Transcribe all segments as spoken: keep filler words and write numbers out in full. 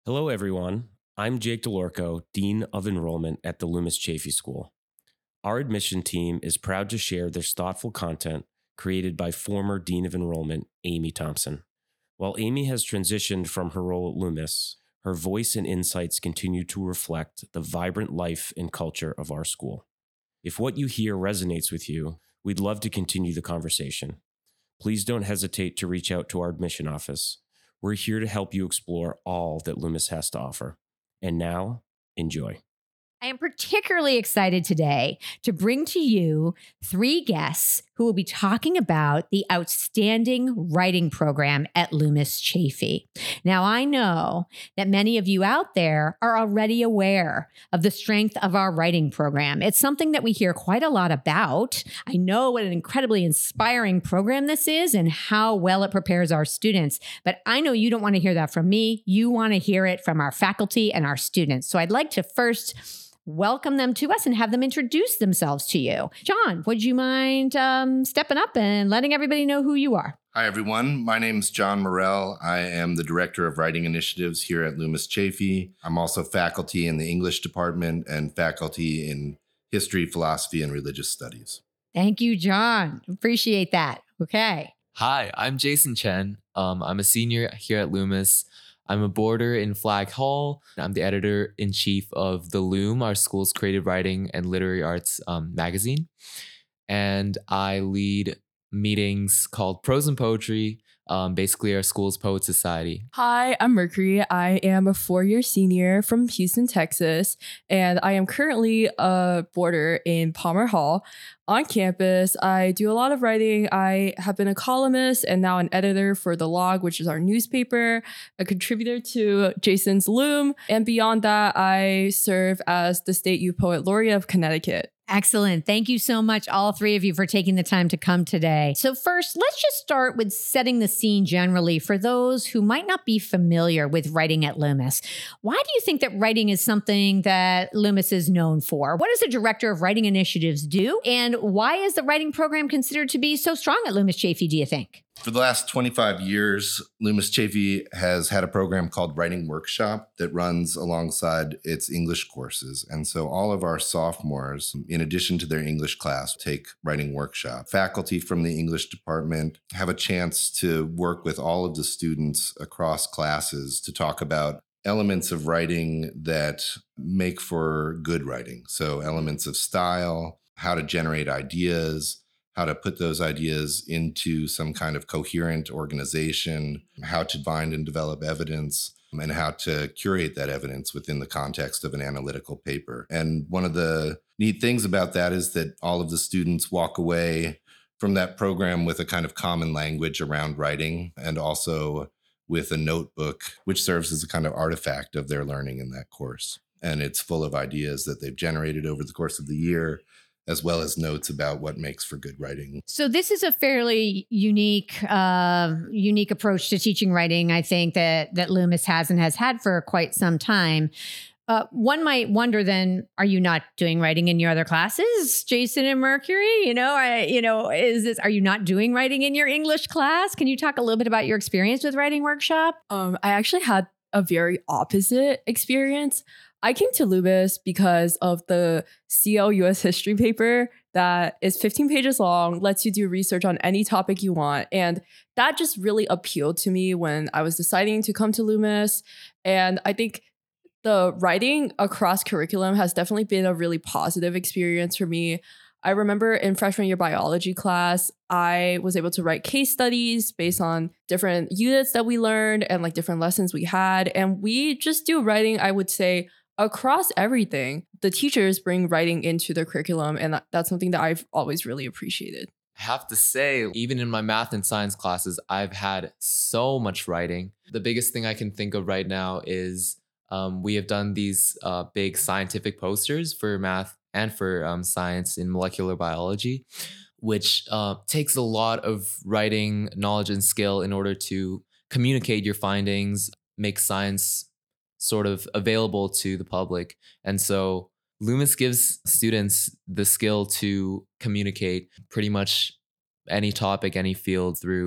Hello, everyone. I'm Jake DeLorco, Dean of Enrollment at the Loomis Chaffee School. Our admission team is proud to share this thoughtful content created by former Dean of Enrollment, Amy Thompson. While Amy has transitioned from her role at Loomis, her voice and insights continue to reflect the vibrant life and culture of our school. If what you hear resonates with you, we'd love to continue the conversation. Please don't hesitate to reach out to our admission office. We're here to help you explore all that Loomis has to offer. And now, enjoy. I am particularly excited today to bring to you three guests who will be talking about the outstanding writing program at Loomis Chaffee. Now, I know that many of you out there are already aware of the strength of our writing program. It's something that we hear quite a lot about. I know what an incredibly inspiring program this is and how well it prepares our students, but I know you don't want to hear that from me. You want to hear it from our faculty and our students. So I'd like to first welcome them to us and have them introduce themselves to you. John, would you mind um, stepping up and letting everybody know who you are? Hi, everyone. My name is John Morell. I am the Director of Writing Initiatives here at Loomis Chaffee. I'm also faculty in the English department and faculty in History, Philosophy, and Religious Studies. Thank you, John. Appreciate that. Okay. Hi, I'm Jason Chen. Um, I'm a senior here at Loomis. I'm a boarder in Flag Hall. I'm the editor-in-chief of The Loom, our school's creative writing and literary arts um, magazine. And I lead meetings called Prose and Poetry, um, basically our school's poet society. Hi, I'm Mercury. I am a four-year senior from Houston, Texas, and I am currently a boarder in Palmer Hall. On campus, I do a lot of writing. I have been a columnist and now an editor for The Log, which is our newspaper, a contributor to Jason's Loom. And beyond that, I serve as the State Youth Poet Laureate of Connecticut. Excellent. Thank you so much, all three of you, for taking the time to come today. So first, let's just start with setting the scene generally for those who might not be familiar with writing at Loomis. Why do you think that writing is something that Loomis is known for? What does the Director of Writing Initiatives do? And why is the writing program considered to be so strong at Loomis Chaffee, do you think? For the last twenty-five years, Loomis Chaffee has had a program called Writing Workshop that runs alongside its English courses. And so all of our sophomores, in addition to their English class, take Writing Workshop. Faculty from the English department have a chance to work with all of the students across classes to talk about elements of writing that make for good writing. So elements of style, how to generate ideas, how to put those ideas into some kind of coherent organization, how to find and develop evidence, and how to curate that evidence within the context of an analytical paper. And one of the neat things about that is that all of the students walk away from that program with a kind of common language around writing and also with a notebook, which serves as a kind of artifact of their learning in that course. And it's full of ideas that they've generated over the course of the year, as well as notes about what makes for good writing. So this is a fairly unique, uh, unique approach to teaching writing, I think, that that Loomis has and has had for quite some time. Uh, one might wonder then, are you not doing writing in your other classes, Jason and Mercury? You know, I, you know, is this, are you not doing writing in your English class? Can you talk a little bit about your experience with Writing Workshop? Um, I actually had a very opposite experience. I came to Loomis because of the C L U S history paper that is fifteen pages long, lets you do research on any topic you want. And that just really appealed to me when I was deciding to come to Loomis. And I think the writing across curriculum has definitely been a really positive experience for me. I remember in freshman year biology class, I was able to write case studies based on different units that we learned and like different lessons we had. And we just do writing, I would say, across everything. The teachers bring writing into the curriculum, and that's something that I've always really appreciated. I have to say, even in my math and science classes, I've had so much writing. The biggest thing I can think of right now is um, we have done these uh, big scientific posters for math and for um, science in molecular biology, which uh, takes a lot of writing knowledge and skill in order to communicate your findings, make science sort of available to the public. And so Loomis gives students the skill to communicate pretty much any topic, any field through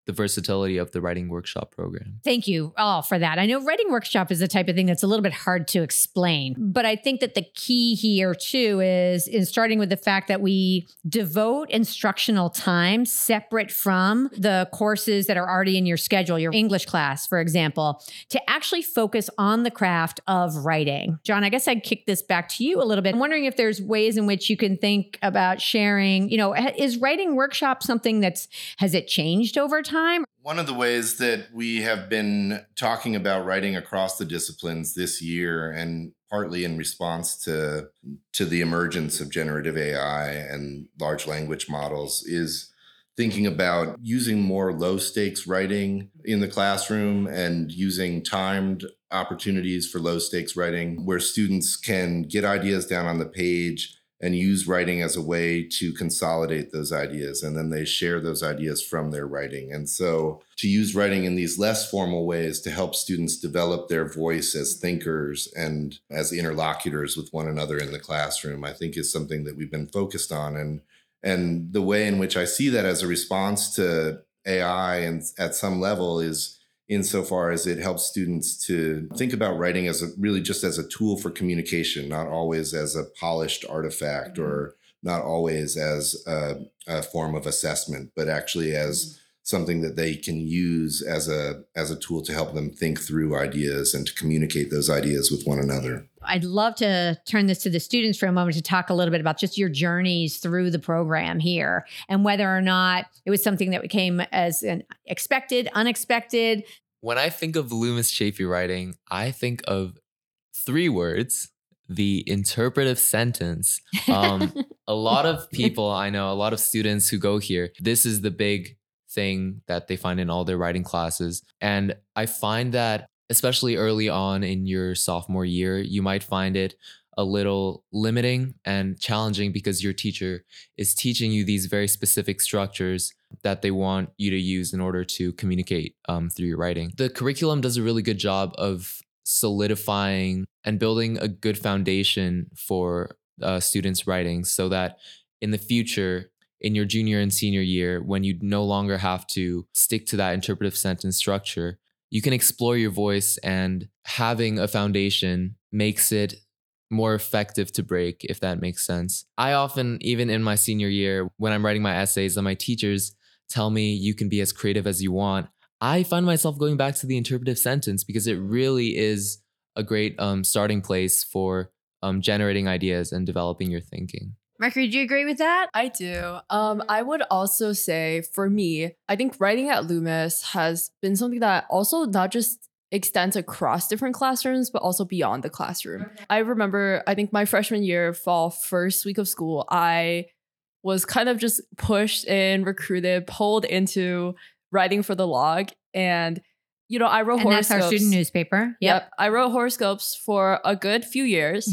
the versatility of the writing workshop program. Thank you all for that. I know writing workshop is the type of thing that's a little bit hard to explain, but I think that the key here too is, is starting with the fact that we devote instructional time separate from the courses that are already in your schedule, your English class, for example, to actually focus on the craft of writing. John, I guess I'd kick this back to you a little bit. I'm wondering if there's ways in which you can think about sharing, you know, is writing workshop something that's, has it changed over time? Time? One of the ways that we have been talking about writing across the disciplines this year, and partly in response to, to the emergence of generative A I and large language models, is thinking about using more low stakes writing in the classroom and using timed opportunities for low stakes writing where students can get ideas down on the page and use writing as a way to consolidate those ideas. And then they share those ideas from their writing. And so to use writing in these less formal ways to help students develop their voice as thinkers and as interlocutors with one another in the classroom, I think is something that we've been focused on. And, and the way in which I see that as a response to A I and at some level is insofar as it helps students to think about writing as a really just as a tool for communication, not always as a polished artifact or not always as a, a form of assessment, but actually as something that they can use as a as a tool to help them think through ideas and to communicate those ideas with one another. I'd love to turn this to the students for a moment to talk a little bit about just your journeys through the program here and whether or not it was something that came as an expected, unexpected. When I think of Loomis Chaffee writing, I think of three words: the interpretive sentence. Um, a lot of people I know, a lot of students who go here, this is the big thing that they find in all their writing classes. And I find that especially early on in your sophomore year, you might find it a little limiting and challenging because your teacher is teaching you these very specific structures that they want you to use in order to communicate um, through your writing. The curriculum does a really good job of solidifying and building a good foundation for uh, students' writing so that in the future, in your junior and senior year, when you no longer have to stick to that interpretive sentence structure, you can explore your voice, and having a foundation makes it more effective to break, if that makes sense. I often, even in my senior year, when I'm writing my essays and my teachers tell me you can be as creative as you want, I find myself going back to the interpretive sentence because it really is a great um, starting place for um, generating ideas and developing your thinking. Mercury, do you agree with that? I do. Um, I would also say for me, I think writing at Loomis has been something that also not just extends across different classrooms, but also beyond the classroom. Okay. I remember, I think my freshman year, fall first week of school, I was kind of just pushed and recruited, pulled into writing for the log. And, you know, I wrote and horoscopes. That's our student newspaper. Yep. yep. I wrote horoscopes for a good few years.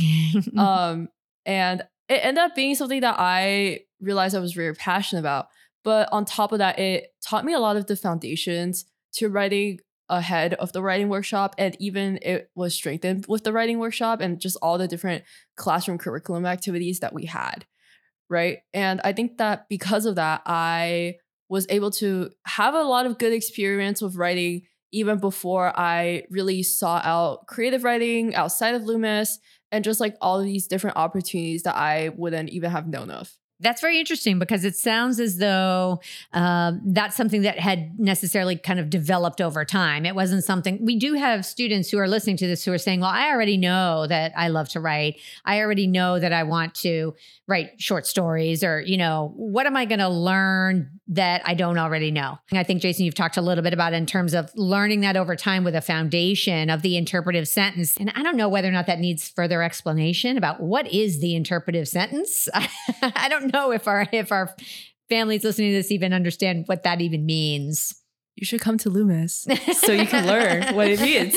um, and it ended up being something that I realized I was very passionate about. But on top of that, it taught me a lot of the foundations to writing ahead of the writing workshop. And even it was strengthened with the writing workshop and just all the different classroom curriculum activities that we had. Right. And I think that because of that, I was able to have a lot of good experience with writing even before I really sought out creative writing outside of Loomis and just like all of these different opportunities that I wouldn't even have known of. That's very interesting because it sounds as though um, that's something that had necessarily kind of developed over time. It wasn't something, we do have students who are listening to this who are saying, well, I already know that I love to write. I already know that I want to write short stories, or, you know, what am I going to learn that I don't already know? And I think, Jason, you've talked a little bit about it in terms of learning that over time with a foundation of the interpretive sentence. And I don't know whether or not that needs further explanation about what is the interpretive sentence. I don't know if our if our families listening to this even understand what that even means. You should come to Loomis so you can learn what it means.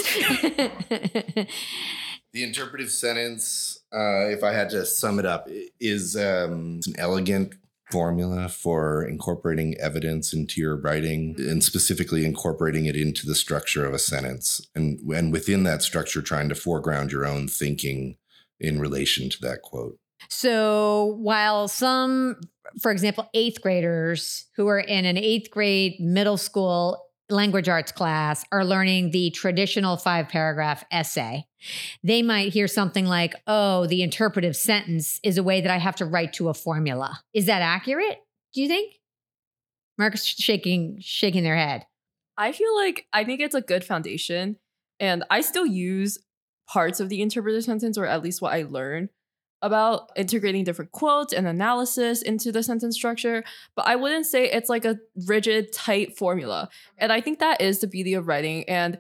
The interpretive sentence, uh, if I had to sum it up, is um, an elegant formula for incorporating evidence into your writing and specifically incorporating it into the structure of a sentence. And, and within that structure, trying to foreground your own thinking in relation to that quote. So while some, for example, eighth graders who are in an eighth grade middle school language arts class are learning the traditional five paragraph essay, they might hear something like, oh, the interpretive sentence is a way that I have to write to a formula. Is that accurate, do you think? Mark's shaking, shaking their head. I feel like I think it's a good foundation, and I still use parts of the interpretive sentence, or at least what I learned about integrating different quotes and analysis into the sentence structure, but I wouldn't say it's like a rigid, tight formula. And I think that is the beauty of writing. And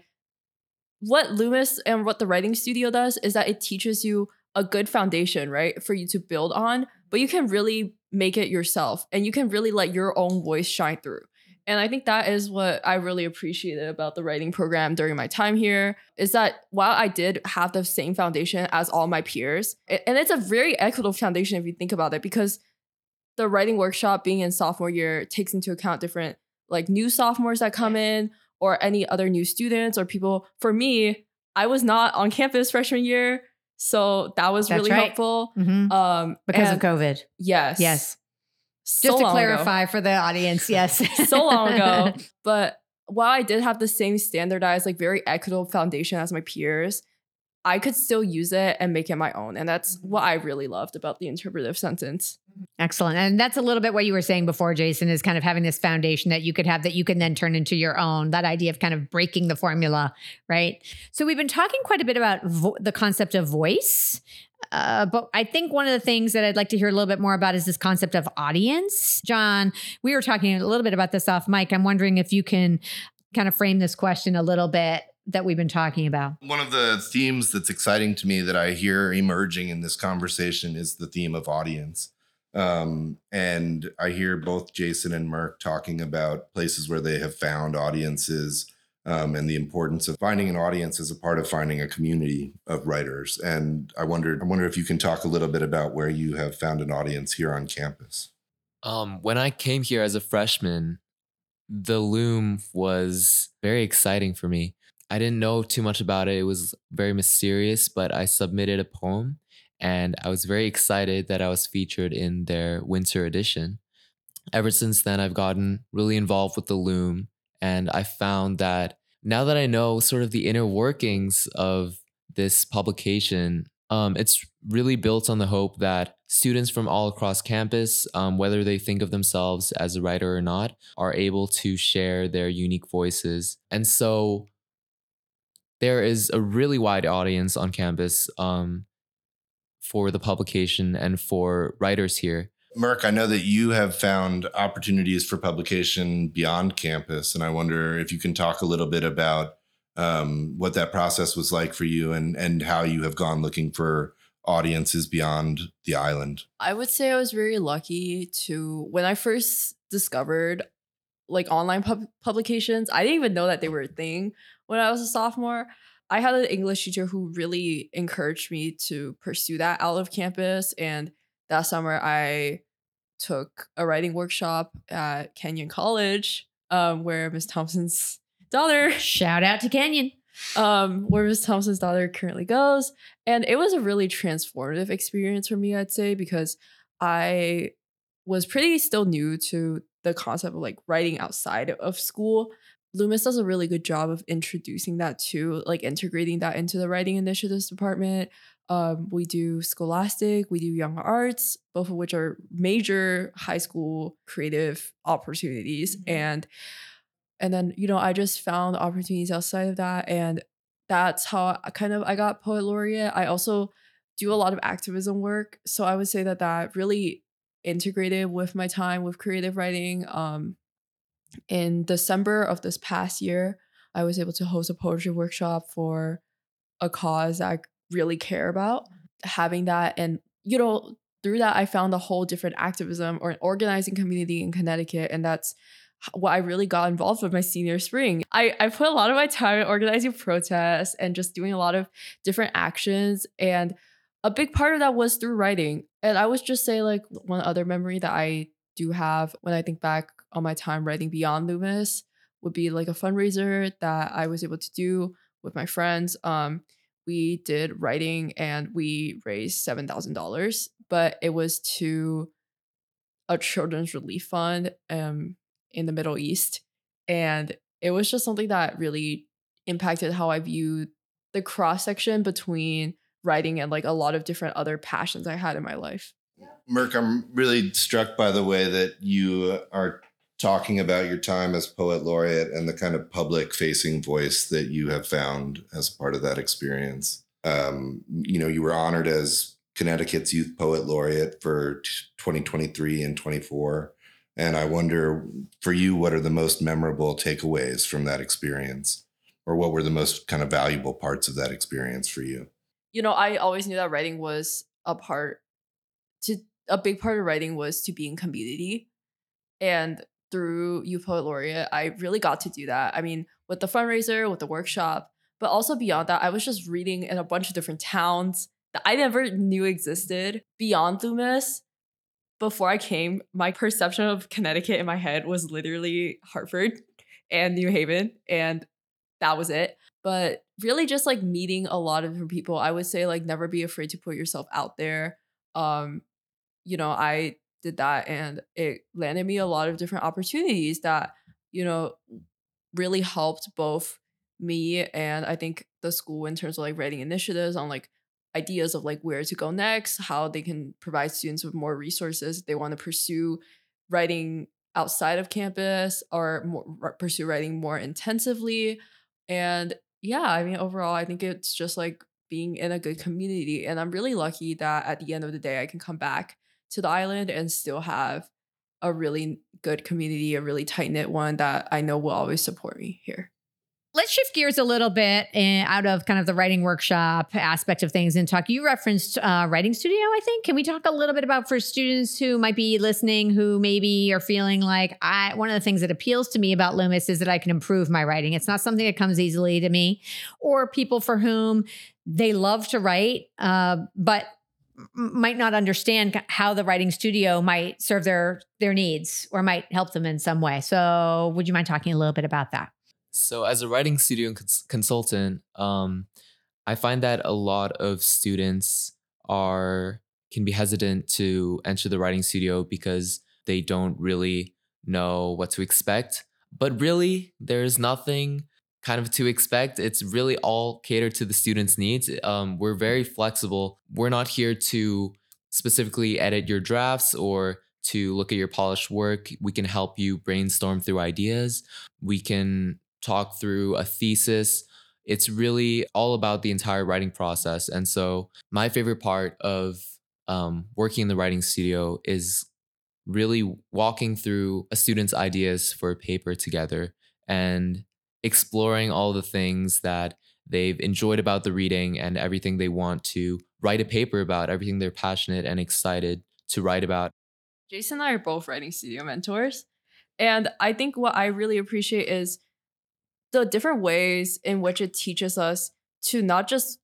what Loomis and what the writing studio does is that it teaches you a good foundation, right, for you to build on, but you can really make it yourself and you can really let your own voice shine through. And I think that is what I really appreciated about the writing program during my time here, is that while I did have the same foundation as all my peers, and it's a very equitable foundation if you think about it, because the writing workshop being in sophomore year takes into account different like new sophomores that come in or any other new students or people. For me, I was not on campus freshman year, so that was That's really right. helpful. Mm-hmm. Um, Because and of COVID. Yes. Yes. So Just to long clarify ago. for the audience, yes. So long ago. But while I did have the same standardized, like very equitable foundation as my peers, I could still use it and make it my own. And that's what I really loved about the interpretive sentence. Excellent. And that's a little bit what you were saying before, Jason, is kind of having this foundation that you could have that you can then turn into your own, that idea of kind of breaking the formula, right? So we've been talking quite a bit about vo- the concept of voice. Uh, but I think one of the things that I'd like to hear a little bit more about is this concept of audience. John, we were talking a little bit about this off mic. I'm wondering if you can kind of frame this question a little bit that we've been talking about. One of the themes that's exciting to me that I hear emerging in this conversation is the theme of audience. Um, and I hear both Jason and Merk talking about places where they have found audiences um, and the importance of finding an audience as a part of finding a community of writers. And I wondered, I wonder if you can talk a little bit about where you have found an audience here on campus. Um, when I came here as a freshman, the Loom was very exciting for me. I didn't know too much about it. It was very mysterious, but I submitted a poem and I was very excited that I was featured in their winter edition. Ever since then, I've gotten really involved with the Loom, and I found that now that I know sort of the inner workings of this publication, um, it's really built on the hope that students from all across campus, um, whether they think of themselves as a writer or not, are able to share their unique voices. And so there is a really wide audience on campus um, for the publication and for writers here. Merk, I know that you have found opportunities for publication beyond campus, and I wonder if you can talk a little bit about um, what that process was like for you and, and how you have gone looking for audiences beyond the island. I would say I was very lucky to, when I first discovered like online pub- publications, I didn't even know that they were a thing when I was a sophomore. I had an English teacher who really encouraged me to pursue that out of campus. And that summer I took a writing workshop at Kenyon College, um, where Miss Thompson's daughter, Shout out to Kenyon. um, where Miss Thompson's daughter currently goes. And it was a really transformative experience for me, I'd say, because I was pretty still new to the concept of like writing outside of school. Loomis does a really good job of introducing that too, like integrating that into the writing initiatives department. Um, we do Scholastic, we do Young Arts, both of which are major high school creative opportunities. Mm-hmm. And and then, you know, I just found opportunities outside of that. And that's how I kind of I got Poet Laureate. I also do a lot of activism work. So I would say that that really integrated with my time with creative writing. Um, in December of this past year, I was able to host a poetry workshop for a cause that I really care about. Having that, and you know, through that, I found a whole different activism or an organizing community in Connecticut, and that's what I really got involved with my senior spring. I, I put a lot of my time in organizing protests and just doing a lot of different actions, and a big part of that was through writing. And I would just say, like, one other memory that I do have when I think back on my time writing beyond Loomis would be like a fundraiser that I was able to do with my friends. Um, we did writing and we raised seven thousand dollars but it was to a children's relief fund um, in the Middle East. And it was just something that really impacted how I viewed the cross section between writing and like a lot of different other passions I had in my life. Merk, I'm really struck by the way that you are talking about your time as poet laureate and the kind of public facing voice that you have found as part of that experience. Um, you know, you were honored as Connecticut's Youth Poet Laureate for twenty twenty-three and twenty-four. And I wonder, for you, what are the most memorable takeaways from that experience? Or what were the most kind of valuable parts of that experience for you? You know, I always knew that writing was a part to a big part of writing was to be in community. And through Youth Poet Laureate, I really got to do that. I mean, with the fundraiser, with the workshop, but also beyond that, I was just reading in a bunch of different towns that I never knew existed beyond Loomis. Before I came, my perception of Connecticut in my head was literally Hartford and New Haven, and that was it. But really just like meeting a lot of different people, I would say like never be afraid to put yourself out there. Um, you know, I did that and it landed me a lot of different opportunities that, you know, really helped both me and I think the school in terms of like writing initiatives on like ideas of like where to go next, how they can provide students with more resources if they want to pursue writing outside of campus or more, pursue writing more intensively. And yeah, I mean, overall, I think it's just like being in a good community. And I'm really lucky that at the end of the day, I can come back to the island and still have a really good community, a really tight knit one that I know will always support me here. Let's shift gears a little bit and out of kind of the writing workshop aspect of things and talk. You referenced uh, writing studio, I think. Can we talk a little bit about for students who might be listening, who maybe are feeling like I, one of the things that appeals to me about Loomis is that I can improve my writing. It's not something that comes easily to me, or people for whom they love to write, uh, but might not understand how the writing studio might serve their their needs or might help them in some way. So would you mind talking a little bit about that? So as a writing studio cons- consultant, um, I find that a lot of students are can be hesitant to enter the writing studio because they don't really know what to expect. But really, there's nothing kind of to expect. It's really all catered to the students' needs. Um, we're very flexible. We're not here to specifically edit your drafts or to look at your polished work. We can help you brainstorm through ideas. We can talk through a thesis. It's really all about the entire writing process. And so my favorite part of um, working in the writing studio is really walking through a student's ideas for a paper together and exploring all the things that they've enjoyed about the reading and everything they want to write a paper about, everything they're passionate and excited to write about. Jason and I are both writing studio mentors. And I think what I really appreciate is the different ways in which it teaches us to not just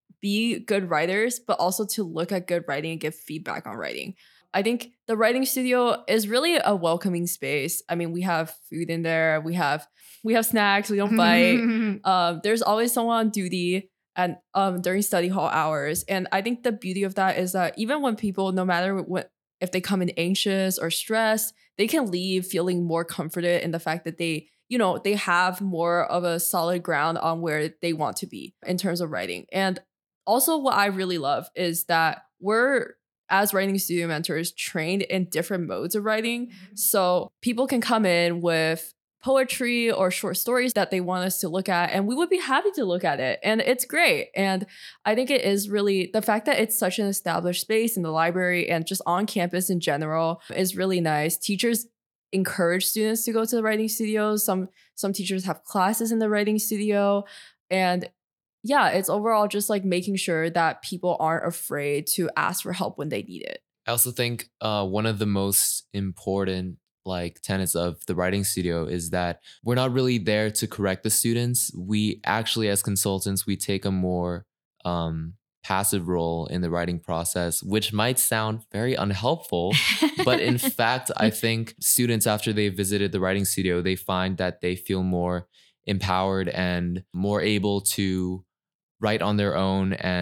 be good writers, but also to look at good writing and give feedback on writing. I think the writing studio is really a welcoming space. I mean, we have food in there, we have we have snacks, we don't bite. um, there's always someone on duty and um, during study hall hours. And I think the beauty of that is that even when people, no matter what, if they come in anxious or stressed, they can leave feeling more comforted in the fact that they, you know, they have more of a solid ground on where they want to be in terms of writing. And also what I really love is that we're, as writing studio mentors, trained in different modes of writing. So people can come in with poetry or short stories that they want us to look at, and we would be happy to look at it. And it's great. And I think it is really, the fact that it's such an established space in the library and just on campus in general is really nice. Teachers encourage students to go to the writing studios. Some some teachers have classes in the writing studio. And yeah, it's overall just like making sure that people aren't afraid to ask for help when they need it. I also think uh, one of the most important like tenets of the writing studio is that we're not really there to correct the students. We actually, as consultants, we take a more um, passive role in the writing process, which might sound very unhelpful. But in fact, I think students, after they visited the writing studio, they find that they feel more empowered and more able to write on their own and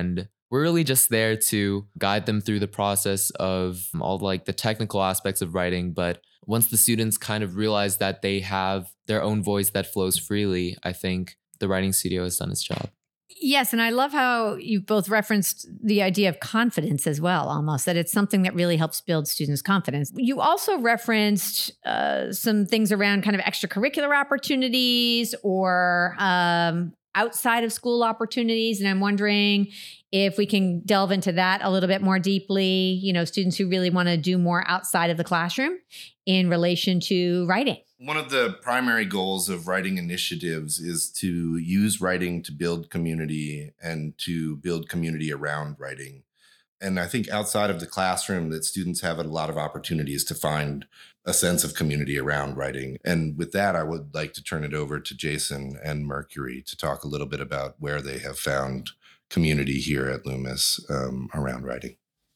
we're really just there to guide them through the process of all like the technical aspects of writing. But once the students kind of realize that they have their own voice that flows freely, I think the writing studio has done its job. Yes, and I love how you both referenced the idea of confidence as well, almost, that it's something that really helps build students' confidence. You also referenced uh, some things around kind of extracurricular opportunities or um, outside of school opportunities. And I'm wondering if we can delve into that a little bit more deeply, you know, students who really want to do more outside of the classroom in relation to writing. One of the primary goals of writing initiatives is to use writing to build community and to build community around writing. And I think outside of the classroom that students have a lot of opportunities to find a sense of community around writing. And with that, I would like to turn it over to Jason and Mercury to talk a little bit about where they have found community here at Loomis um, around writing.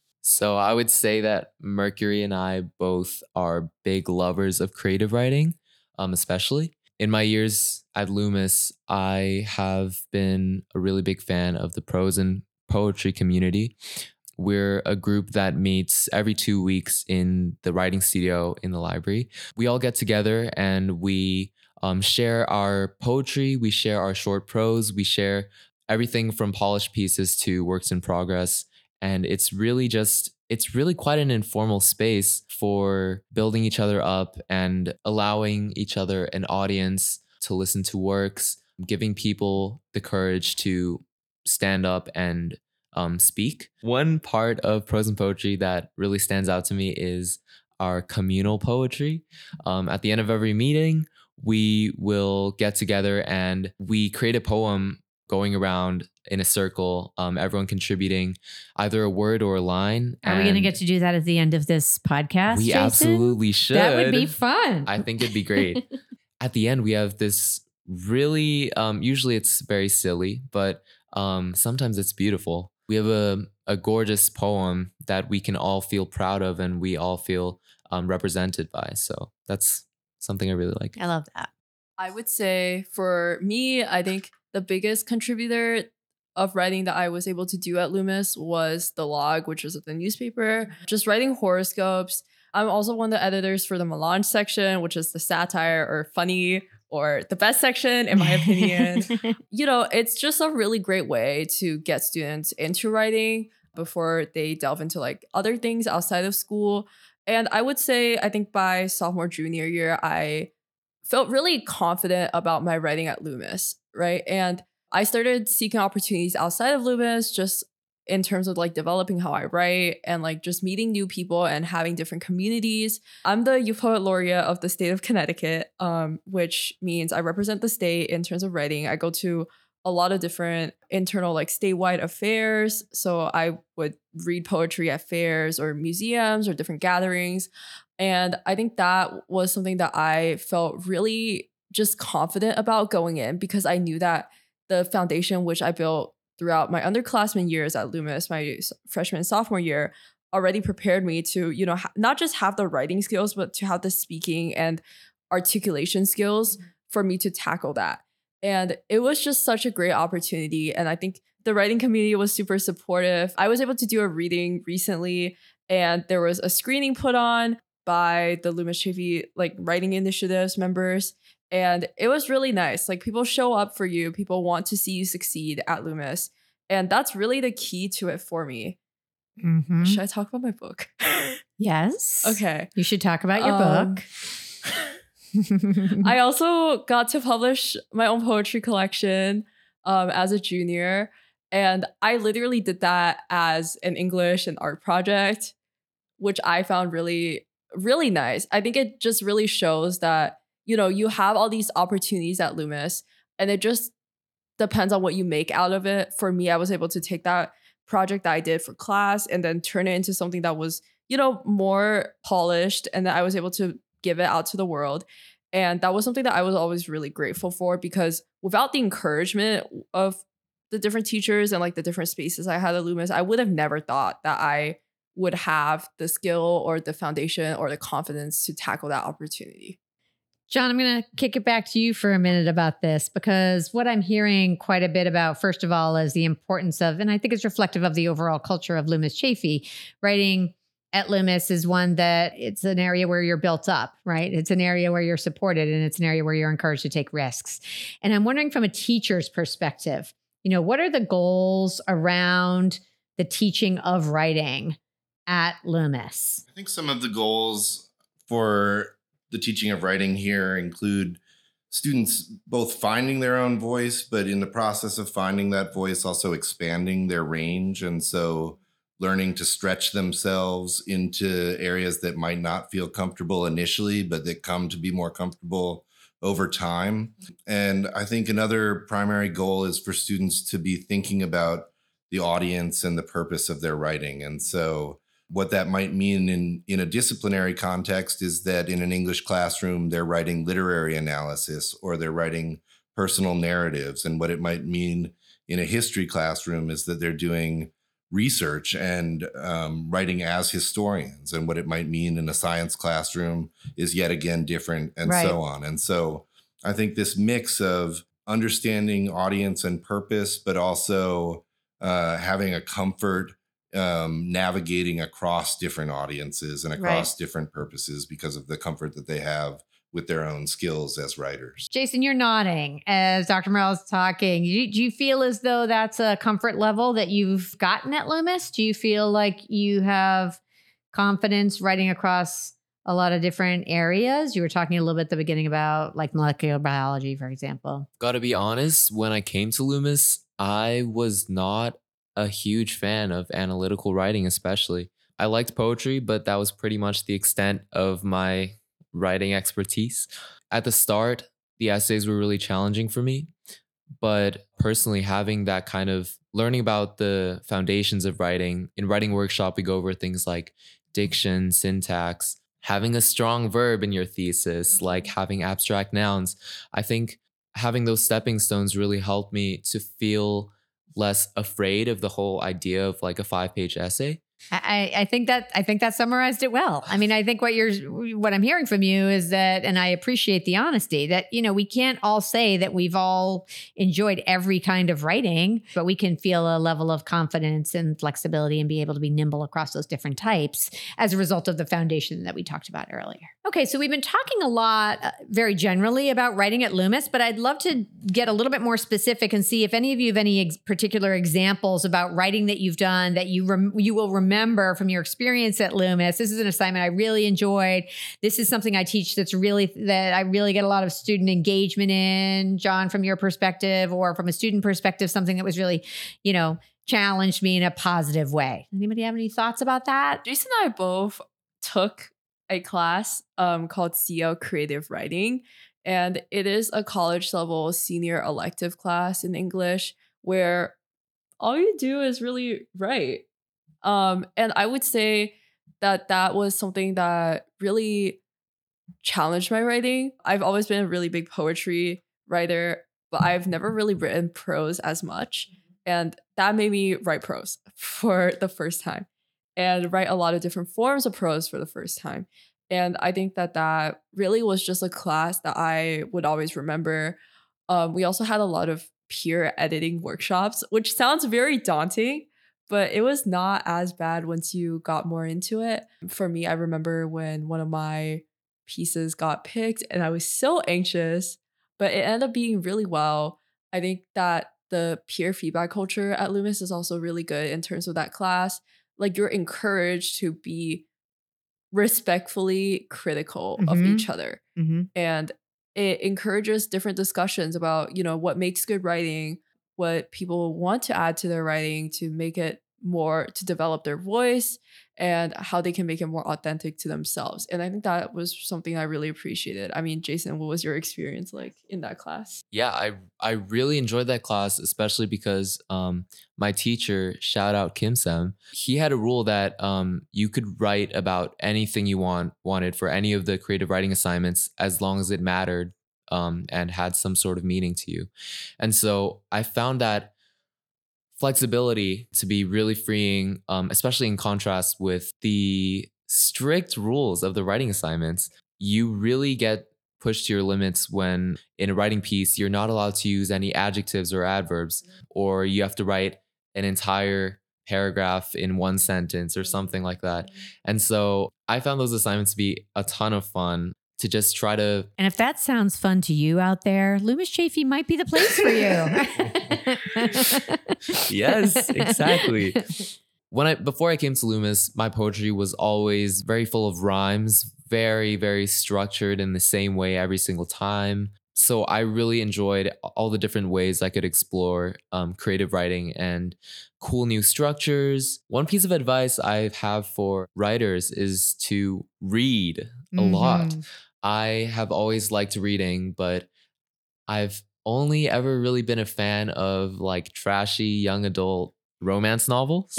So I would say that Mercury and I both are big lovers of creative writing, um, especially. In my years at Loomis, I have been a really big fan of the prose and poetry community. We're a group that meets every two weeks in the writing studio in the library. We all get together and we um, share our poetry, we share our short prose, we share everything from polished pieces to works in progress. And it's really just, it's really quite an informal space for building each other up and allowing each other an audience to listen to works, giving people the courage to stand up and um, speak. One part of prose and poetry that really stands out to me is our communal poetry. Um, at the end of every meeting, we will get together and we create a poem going around in a circle, um, everyone contributing either a word or a line. Are we going to get to do that at the end of this podcast, We Jason? absolutely should. That would be fun. I think it'd be great. At the end, we have this really, um, usually it's very silly, but um, sometimes it's beautiful. We have a, a gorgeous poem that we can all feel proud of and we all feel um, represented by. So that's something I really like. I love that. I would say for me, I think the biggest contributor of writing that I was able to do at Loomis was the log, which was the newspaper, just writing horoscopes. I'm also one of the editors for the melange section, which is the satire or funny or the best section, in my opinion. You know, it's just a really great way to get students into writing before they delve into like other things outside of school. And I would say, I think by sophomore, junior year, I felt really confident about my writing at Loomis, right? And I started seeking opportunities outside of Loomis just in terms of like developing how I write and like just meeting new people and having different communities. I'm the Youth Poet Laureate of the state of Connecticut, um, which means I represent the state in terms of writing. I go to a lot of different internal like statewide affairs. So I would read poetry at fairs or museums or different gatherings. And I think that was something that I felt really just confident about going in because I knew that the foundation which I built throughout my underclassmen years at Loomis, my freshman and sophomore year, already prepared me to, you know, ha- not just have the writing skills, but to have the speaking and articulation skills for me to tackle that. And it was just such a great opportunity. And I think the writing community was super supportive. I was able to do a reading recently, and there was a screening put on by the Loomis Chafee like writing initiatives members. And it was really nice. Like people show up for you. People want to see you succeed at Loomis. And that's really the key to it for me. Mm-hmm. Should I talk about my book? Yes. Okay. You should talk about your Um, book. I also got to publish my own poetry collection um, as a junior. And I literally did that as an English and art project, which I found really, really nice. I think it just really shows that, you know, you have all these opportunities at Loomis and it just depends on what you make out of it. For me, I was able to take that project that I did for class and then turn it into something that was, you know, more polished, and that I was able to give it out to the world. And that was something that I was always really grateful for, because without the encouragement of the different teachers and like the different spaces I had at Loomis, I would have never thought that I would have the skill or the foundation or the confidence to tackle that opportunity. John, I'm going to kick it back to you for a minute about this, because what I'm hearing quite a bit about, first of all, is the importance of, and I think it's reflective of the overall culture of Loomis Chaffee, writing at Loomis is one that it's an area where you're built up, right? It's an area where you're supported, and it's an area where you're encouraged to take risks. And I'm wondering from a teacher's perspective, you know, what are the goals around the teaching of writing at Loomis? I think some of the goals for the teaching of writing here include students both finding their own voice, but in the process of finding that voice, also expanding their range. And so learning to stretch themselves into areas that might not feel comfortable initially, but that come to be more comfortable over time. And I think another primary goal is for students to be thinking about the audience and the purpose of their writing. And so what that might mean in, in a disciplinary context is that in an English classroom, they're writing literary analysis or they're writing personal narratives. And what it might mean in a history classroom is that they're doing research and um, writing as historians. And what it might mean in a science classroom is yet again different, and Right. so on. And so I think this mix of understanding audience and purpose, but also uh, having a comfort um, navigating across different audiences and across Right. different purposes because of the comfort that they have with their own skills as writers. Jason, you're nodding as Doctor Morell's talking. Do you, do you feel as though that's a comfort level that you've gotten at Loomis? Do you feel like you have confidence writing across a lot of different areas? You were talking a little bit at the beginning about like molecular biology, for example. Gotta be honest, when I came to Loomis, I was not a huge fan of analytical writing, especially. I liked poetry, but that was pretty much the extent of my writing expertise. At the start, the essays were really challenging for me, but personally having that kind of learning about the foundations of writing, in writing workshop, we go over things like diction, syntax, having a strong verb in your thesis, like having abstract nouns. I think having those stepping stones really helped me to feel less afraid of the whole idea of like a five-page essay. I, I think that I think that summarized it well. I mean, I think what you're what I'm hearing from you is that, and I appreciate the honesty, that, you know, we can't all say that we've all enjoyed every kind of writing, but we can feel a level of confidence and flexibility and be able to be nimble across those different types as a result of the foundation that we talked about earlier. Okay, so we've been talking a lot uh, very generally about writing at Loomis, but I'd love to get a little bit more specific and see if any of you have any ex- particular examples about writing that you've done that you rem- you will remember Remember from your experience at Loomis. This is an assignment I really enjoyed. This is something I teach that's really, that I really get a lot of student engagement in. John, from your perspective or from a student perspective, something that was really, you know, challenged me in a positive way. Anybody have any thoughts about that? Jason and I both took a class um, called C L Creative Writing, and it is a college level senior elective class in English where all you do is really write. Um, and I would say that that was something that really challenged my writing. I've always been a really big poetry writer, but I've never really written prose as much. And that made me write prose for the first time and write a lot of different forms of prose for the first time. And I think that that really was just a class that I would always remember. Um, we also had a lot of peer editing workshops, which sounds very daunting, but it was not as bad once you got more into it. For me, I remember when one of my pieces got picked and I was so anxious, but it ended up being really well. I think that the peer feedback culture at Loomis is also really good in terms of that class. Like, you're encouraged to be respectfully critical of Mhm. each other. Mm-hmm. And it encourages different discussions about, you know, what makes good writing, what people want to add to their writing to make it more, to develop their voice, and how they can make it more authentic to themselves. And I think that was something I really appreciated. I mean, Jason, what was your experience like in that class? Yeah, I I really enjoyed that class, especially because um, my teacher, shout out Kim Sem, he had a rule that um, you could write about anything you want wanted for any of the creative writing assignments as long as it mattered um, and had some sort of meaning to you. And so I found that flexibility to be really freeing, um, especially in contrast with the strict rules of the writing assignments. You really get pushed to your limits when in a writing piece, you're not allowed to use any adjectives or adverbs, or you have to write an entire paragraph in one sentence or something like that. And so I found those assignments to be a ton of fun to just try to. And if that sounds fun to you out there, Loomis Chaffee might be the place for you. Yes, exactly. When I before I came to Loomis, my poetry was always very full of rhymes, very, very structured in the same way every single time. So I really enjoyed all the different ways I could explore um, creative writing and cool new structures. One piece of advice I have for writers is to read a mm-hmm. lot. I have always liked reading, but I've only ever really been a fan of like trashy young adult romance novels.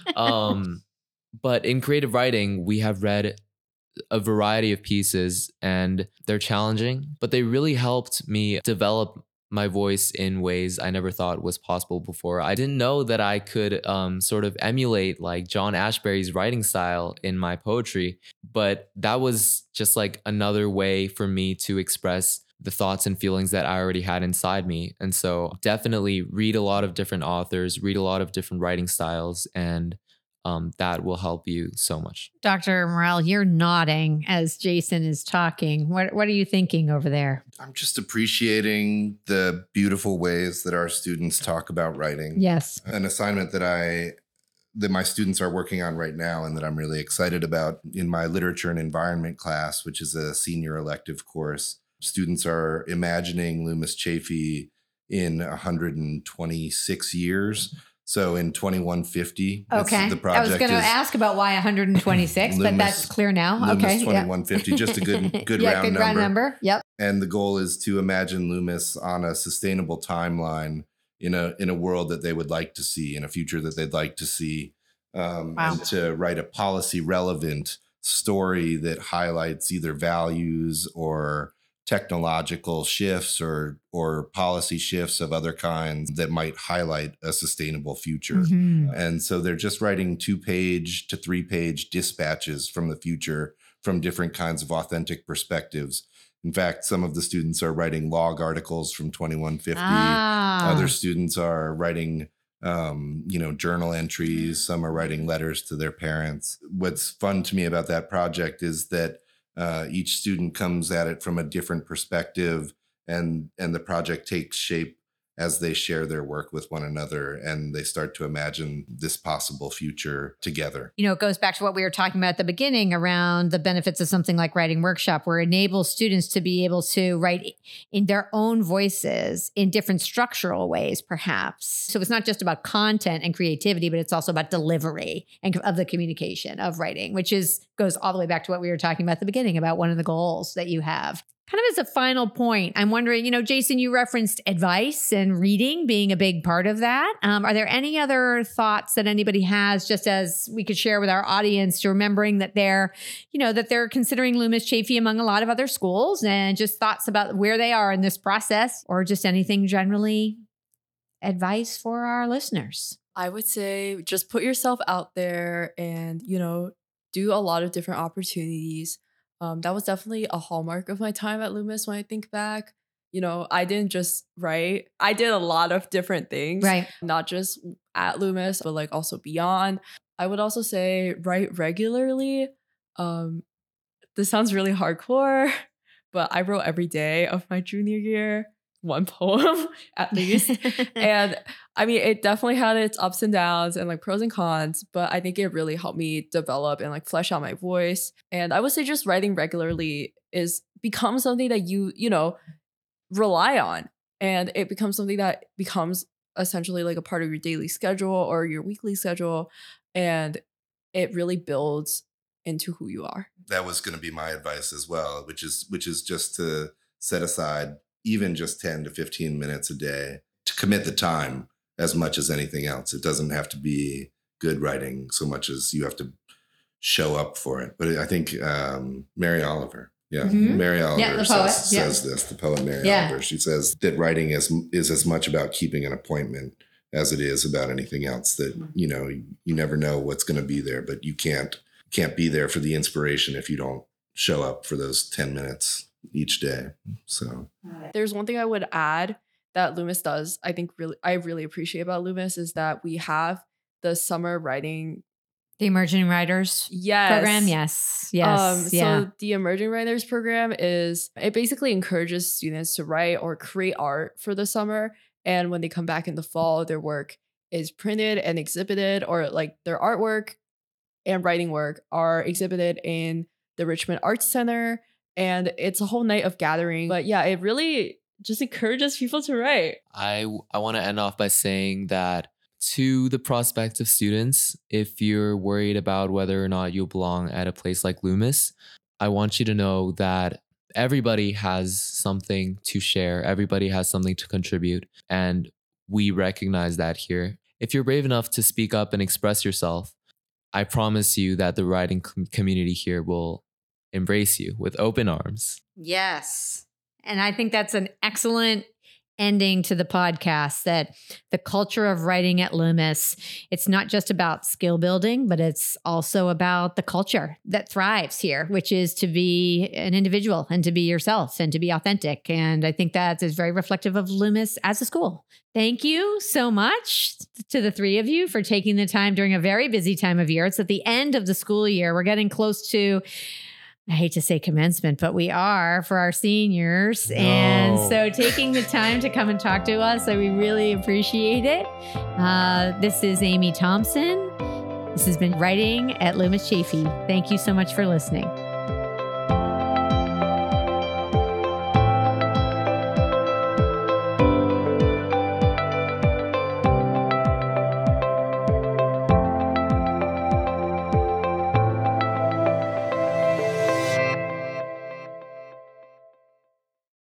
um, but in creative writing, we have read a variety of pieces and they're challenging, but they really helped me develop my voice in ways I never thought was possible before. I didn't know that I could um, sort of emulate like John Ashbery's writing style in my poetry, but that was just like another way for me to express the thoughts and feelings that I already had inside me. And so definitely read a lot of different authors, read a lot of different writing styles, and Um, that will help you so much. Doctor Morrell, you're nodding as Jason is talking. What What are you thinking over there? I'm just appreciating the beautiful ways that our students talk about writing. Yes. An assignment that I that my students are working on right now and that I'm really excited about in my literature and environment class, which is a senior elective course. Students are imagining Loomis Chaffee in one hundred twenty-six years. So in twenty-one fifty, okay. The project I was going to ask about why one hundred twenty-six, Loomis, but that's clear now. Loomis okay, twenty-one fifty, yeah. Just a good, good yeah, round good number. round number. Yep. And the goal is to imagine Loomis on a sustainable timeline in a in a world that they would like to see, in a future that they'd like to see, um, wow. and to write a policy relevant story that highlights either values or technological shifts or or policy shifts of other kinds that might highlight a sustainable future. Mm-hmm. And so they're just writing two page to three page dispatches from the future from different kinds of authentic perspectives. In fact, some of the students are writing log articles from twenty-one fifty. Ah. Other students are writing um, you know, journal entries. Some are writing letters to their parents. What's fun to me about that project is that Uh, each student comes at it from a different perspective, and and the project takes shape as they share their work with one another and they start to imagine this possible future together. You know, it goes back to what we were talking about at the beginning around the benefits of something like Writing Workshop, where it enables students to be able to write in their own voices in different structural ways, perhaps. So it's not just about content and creativity, but it's also about delivery and of the communication of writing, which is goes all the way back to what we were talking about at the beginning about one of the goals that you have. Kind of as a final point, I'm wondering, you know, Jason, you referenced advice and reading being a big part of that. Um, are there any other thoughts that anybody has, just as we could share with our audience, to remembering that they're, you know, that they're considering Loomis Chaffee among a lot of other schools, and just thoughts about where they are in this process, or just anything generally, advice for our listeners? I would say just put yourself out there and, you know, do a lot of different opportunities. Um, that was definitely a hallmark of my time at Loomis when I think back. You know, I didn't just write. I did a lot of different things. Right. Not just at Loomis, but like also beyond. I would also say write regularly. Um, this sounds really hardcore, but I wrote every day of my junior year. One poem at least. And I mean, it definitely had its ups and downs and like pros and cons, but I think it really helped me develop and like flesh out my voice. And I would say just writing regularly is becomes something that you, you know, rely on. And it becomes something that becomes essentially like a part of your daily schedule or your weekly schedule. And it really builds into who you are. That was going to be my advice as well, which is which is just to set aside even just ten to fifteen minutes a day to commit the time as much as anything else. It doesn't have to be good writing so much as you have to show up for it. But I think um, Mary Oliver, yeah, mm-hmm. Mary Oliver yeah, the says, poet. says yeah. this, the poet Mary yeah. Oliver. She says that writing is, is as much about keeping an appointment as it is about anything else, that, you know, you never know what's going to be there, but you can't, can't be there for the inspiration if you don't show up for those ten minutes each day. So There's one thing I would add that Loomis does, I think really I really appreciate about Loomis is that we have the summer writing The Emerging Writers yes. program. Yes. Yes. Um, yeah. So the Emerging Writers program is, it basically encourages students to write or create art for the summer. And when they come back in the fall, their work is printed and exhibited, or like their artwork and writing work are exhibited in the Richmond Arts Center. And it's a whole night of gathering. But yeah, it really just encourages people to write. I I want to end off by saying that to the prospective students, if you're worried about whether or not you'll belong at a place like Loomis, I want you to know that everybody has something to share. Everybody has something to contribute. And we recognize that here. If you're brave enough to speak up and express yourself, I promise you that the writing com- community here will embrace you with open arms. Yes. And I think that's an excellent ending to the podcast, that the culture of writing at Loomis, it's not just about skill building, but it's also about the culture that thrives here, which is to be an individual and to be yourself and to be authentic. And I think that is very reflective of Loomis as a school. Thank you so much to the three of you for taking the time during a very busy time of year. It's at the end of the school year. We're getting close to, I hate to say commencement, but we are for our seniors. No. And so taking the time to come and talk to us, so we really appreciate it. Uh, this is Amy Thompson. This has been Writing at Loomis Chaffee. Thank you so much for listening.